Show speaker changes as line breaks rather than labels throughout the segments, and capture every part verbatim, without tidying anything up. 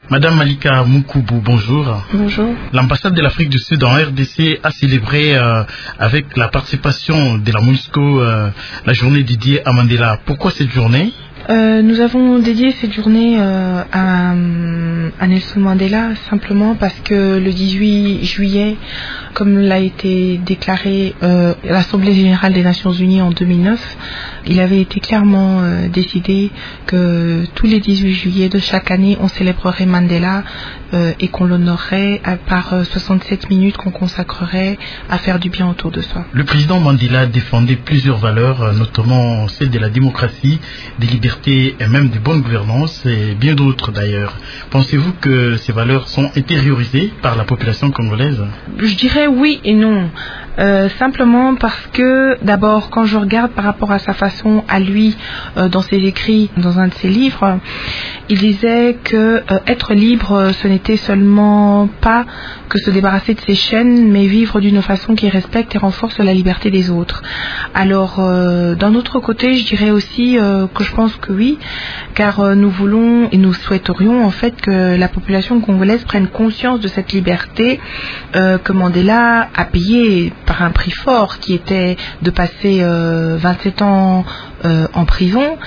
Madame Malika Moukoubou, bonjour.
Bonjour.
L'ambassade de l'Afrique du Sud en R D C a célébré euh, avec la participation de la MONUSCO euh, la journée dédiée à Mandela. Pourquoi cette journée ?
Euh, nous avons dédié cette journée euh, à, à Nelson Mandela simplement parce que le dix-huit juillet, comme l'a été déclaré euh, à l'Assemblée générale des Nations Unies en deux mille neuf, il avait été clairement euh, décidé que tous les dix-huit juillet de chaque année, on célébrerait Mandela euh, et qu'on l'honorerait par euh, soixante-sept minutes qu'on consacrerait à faire du bien autour de soi.
Le président Mandela défendait plusieurs valeurs, notamment celle de la démocratie, des libertés et même de bonne gouvernance et bien d'autres d'ailleurs. Pensez-vous que ces valeurs sont intériorisées par la population congolaise ?
Je dirais oui et non. Euh, simplement parce que d'abord quand je regarde par rapport à sa façon à lui euh, dans ses écrits, dans un de ses livres, il disait que euh, être libre ce n'était seulement pas que se débarrasser de ses chaînes, mais vivre d'une façon qui respecte et renforce la liberté des autres. Alors euh, d'un autre côté, je dirais aussi euh, que je pense que oui, car euh, nous voulons et nous souhaiterions en fait que la population congolaise prenne conscience de cette liberté euh, que Mandela a payée par un prix fort qui était de passer euh, vingt-sept ans euh, en prison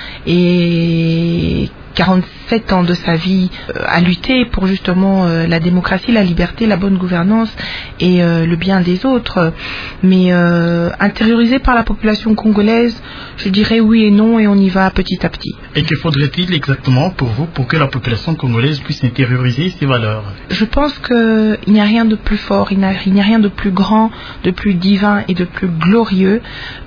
et quarante-sept ans de sa vie euh, à lutter pour justement euh, la démocratie, la liberté, la bonne gouvernance et euh, le bien des autres. Mais euh, intériorisé par la population congolaise, je dirais oui et non, et on y va petit à petit.
Et que faudrait-il exactement pour vous pour que la population congolaise puisse intérioriser ces valeurs ?
Je pense qu'il n'y a rien de plus fort, il n'y a, il n'y a rien de plus grand, de plus divin et de plus glorieux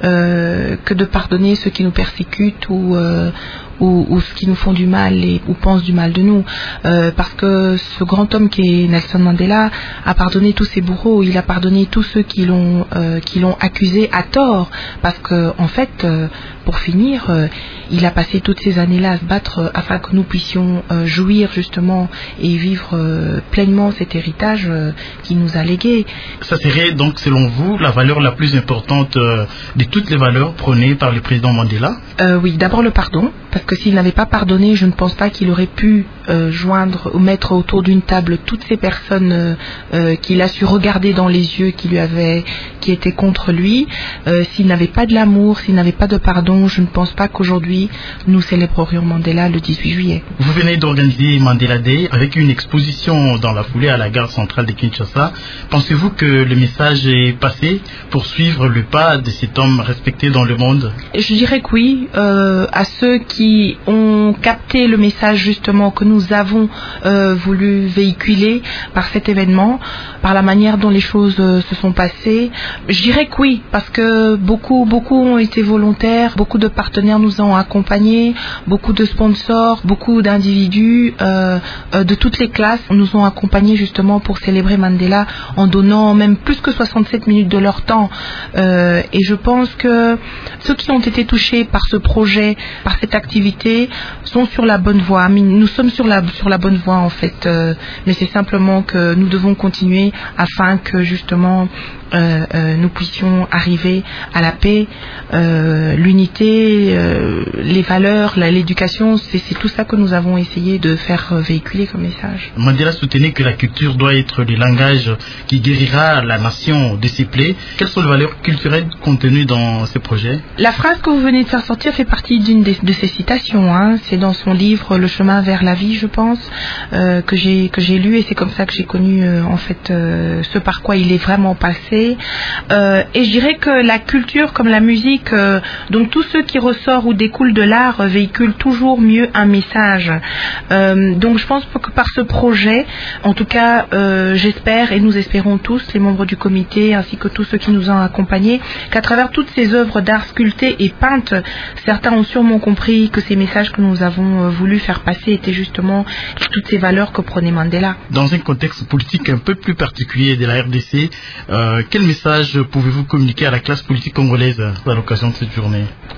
euh, que de pardonner ceux qui nous persécutent ou euh, Ou, ou ceux qui nous font du mal et, ou pensent du mal de nous. Euh, parce que ce grand homme qui est Nelson Mandela a pardonné tous ses bourreaux, il a pardonné tous ceux qui l'ont, euh, qui l'ont accusé à tort. Parce que, en fait, euh, pour finir, euh, il a passé toutes ces années-là à se battre euh, afin que nous puissions euh, jouir justement et vivre euh, pleinement cet héritage euh, qu'il nous a légué.
Ça serait donc, selon vous, la valeur la plus importante euh, de toutes les valeurs prônées par le président Mandela ?
euh, Oui, d'abord le pardon. Parce que s'il n'avait pas pardonné, je ne pense pas qu'il aurait pu euh, joindre ou mettre autour d'une table toutes ces personnes euh, euh, qu'il a su regarder dans les yeux, qui lui avaient, qui étaient contre lui. Euh, s'il n'avait pas de l'amour, s'il n'avait pas de pardon, je ne pense pas qu'aujourd'hui nous célébrerions Mandela le dix-huit juillet.
Vous venez d'organiser Mandela Day avec une exposition dans la foulée à la gare centrale de Kinshasa. Pensez-vous que le message est passé pour suivre le pas de cet homme respecté dans le monde ?
Je dirais que oui, euh, à ceux qui qui ont capté le message justement que nous avons euh, voulu véhiculer par cet événement, par la manière dont les choses euh, se sont passées. Je dirais que oui, parce que beaucoup, beaucoup ont été volontaires, beaucoup de partenaires nous ont accompagnés, beaucoup de sponsors, beaucoup d'individus euh, euh, de toutes les classes nous ont accompagnés justement pour célébrer Mandela en donnant même plus que soixante-sept minutes de leur temps. Euh, et je pense que ceux qui ont été touchés par ce projet, par cette activité, sont sur la bonne voie. Nous sommes sur la, sur la bonne voie en fait, euh, mais c'est simplement que nous devons continuer afin que justement euh, euh, nous puissions arriver à la paix, euh, l'unité, euh, les valeurs, la, l'éducation, c'est, c'est tout ça que nous avons essayé de faire véhiculer comme message.
Mandela soutenait que la culture doit être le langage qui guérira la nation de ses plaies. Quelles sont les valeurs culturelles contenues dans ce projet ?
La phrase que vous venez de faire sortir fait partie d'une de, de ces citations. Hein. C'est dans son livre Le chemin vers la vie, je pense, euh, que j'ai que j'ai lu, et c'est comme ça que j'ai connu euh, en fait euh, ce par quoi il est vraiment passé. Euh, et je dirais que la culture, comme la musique, euh, donc tout ce qui ressort ou découle de l'art euh, véhicule toujours mieux un message. Euh, donc je pense que par ce projet, en tout cas, euh, j'espère et nous espérons tous, les membres du comité ainsi que tous ceux qui nous ont accompagnés, qu'à travers toutes ces œuvres d'art sculptées et peintes, certains ont sûrement compris que ces messages que nous avons voulu faire passer étaient justement toutes ces valeurs que prenait Mandela.
Dans un contexte politique un peu plus particulier de la R D C, euh, quel message pouvez-vous communiquer à la classe politique congolaise à l'occasion de cette journée ?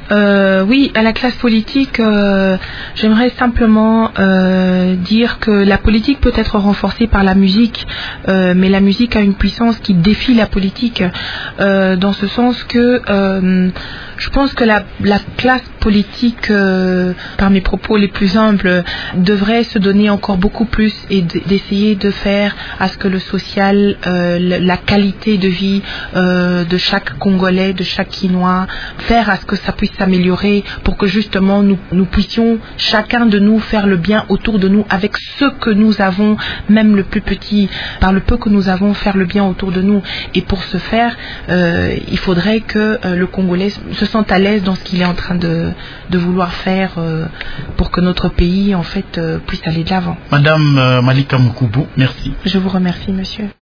Euh, oui, à la classe politique, euh, j'aimerais simplement euh, dire que la politique peut être renforcée par la musique, euh, mais la musique a une puissance qui défie la politique, euh, dans ce sens que euh, je pense que la, la classe politique, euh, par mes propos les plus humbles, devrait se donner encore beaucoup plus et d'essayer de faire à ce que le social, euh, la qualité de vie euh, de chaque Congolais, de chaque Quinois, faire à ce que ça puisse s'améliorer pour que justement nous, nous puissions chacun de nous faire le bien autour de nous avec ce que nous avons, même le plus petit, par le peu que nous avons, faire le bien autour de nous. Et pour ce faire, euh, il faudrait que euh, le Congolais se sente à l'aise dans ce qu'il est en train de, de vouloir faire euh, pour que notre pays en fait euh, puisse aller de l'avant.
Madame euh, Malika Mukubu, merci.
Je vous remercie, monsieur.